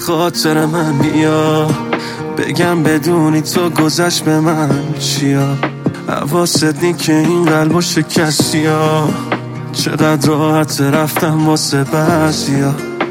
خاطر من بیا، بگم بدونی تو گذشت به من چیا. حواست نی که این قلبو شکستی ها، چقدر راحت رفتم واسه بعضیا.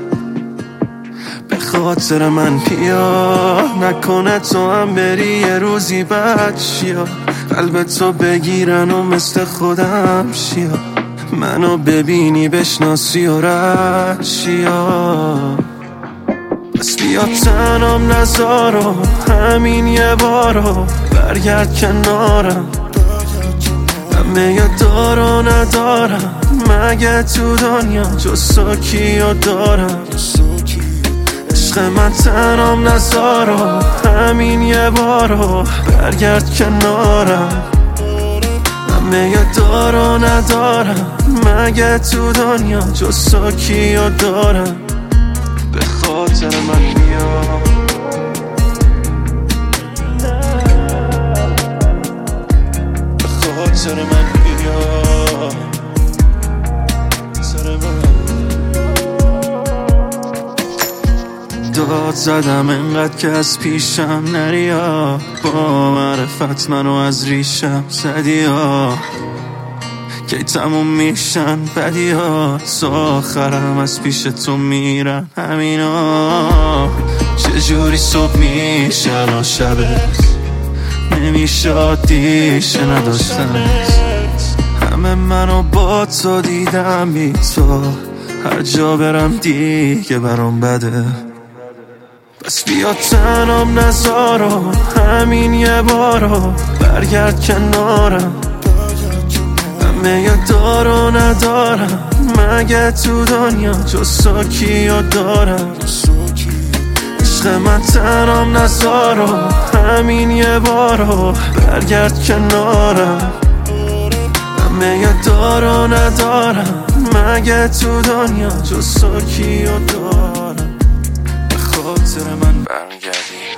به خاطر من بیا، نکنه تو هم بری یه روزی بعد چیا. قلب تو بگیرن و مثل خودم شیا، منو ببینی بشناسی و رد چیا. بس بیا تنم نذارو، همین یه بارو برگرد کنارم. همه یه دارو ندارم مگه تو دنیا، جز تو کیو دارم. عشق من تنم نذارو، همین یه بارو برگرد کنارم. همه یه دارو ندارم مگه تو دنیا، جز تو کیو دارم. به خاطر من بیا، به خاطر من بیا، سر من داد زدم انقدر که از پیشم نریا. با معرفت منو از ریشم زدی ها، کی تموم میشن بدی ها. تا آخرم از پیش تو میرن همینا. چجوری صبح میشن و شبت نمیشه عادیشه نداشتنت. همه منو با تو دیدم بی تو، هر جا برم دیگه برام بده. بس بیا تنم نذارو، همین یه بارو برگرد کنارم. همه یه دارو ندارم مگه تو دنیا، جز تو کیو دارم. عشق من تنم نذارو، همین یه بارو برگرد کنارم. همه یه دارو ندارم مگه تو دنیا، جز تو کیو دارم. به خاطر من برگردی